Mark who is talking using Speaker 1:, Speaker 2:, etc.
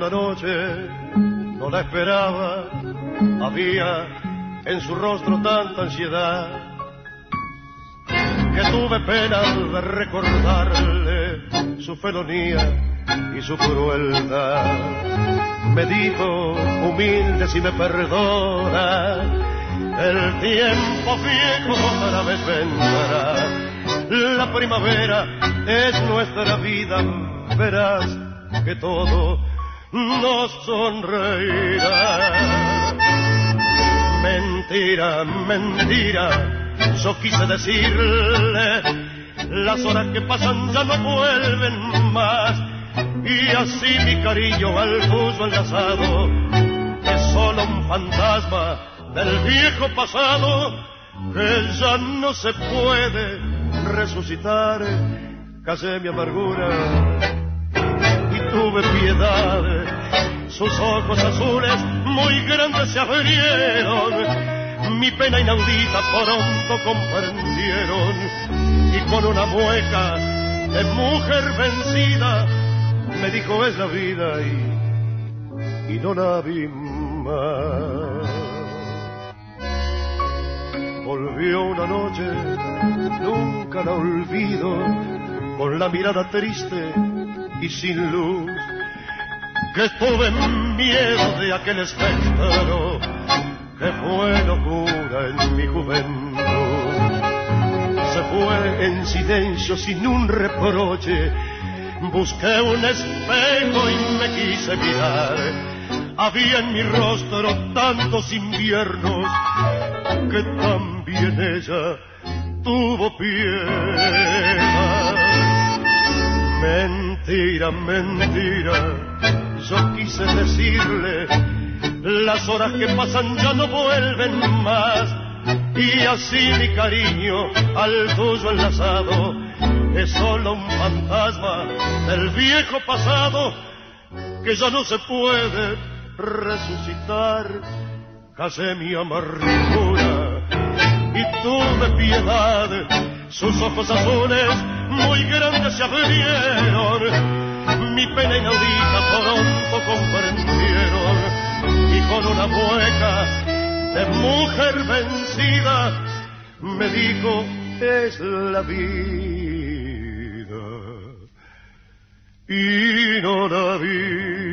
Speaker 1: una noche, no la esperaba, había en su rostro tanta ansiedad que tuve pena de recordarle su felonía y su crueldad. Me dijo humilde si me perdona, el tiempo viejo otra vez vendrá. La primavera es nuestra vida, verás que todo nos sonreirá. Mentira, mentira, yo quise decirle, las horas que pasan ya no vuelven más. Y así mi cariño al tuyo enlazado es solo un fantasma del viejo pasado que ya no se puede resucitar. Callé mi amargura y tuve piedad. Sus ojos azules muy grandes se abrieron, mi pena inaudita pronto comprendieron, y con una mueca de mujer vencida me dijo es la vida y no la vi más. Volvió una noche, nunca la olvido, con la mirada triste y sin luz, que tuve miedo de aquel espectro que fue locura en mi juventud. Se fue en silencio sin un reproche, busqué un espejo y me quise mirar. Había en mi rostro tantos inviernos que también ella tuvo piedad. Mentira, mentira, yo quise decirle, las horas que pasan ya no vuelven más. Y así mi cariño al tuyo enlazado es solo un fantasma del viejo pasado que ya no se puede resucitar. Callé mi amargura y tuve piedad. Sus ojos azules muy grandes se abrieron, mi pena inaudita pronto comprendieron, y con una mueca de mujer vencida me dijo es la vida y no la vi.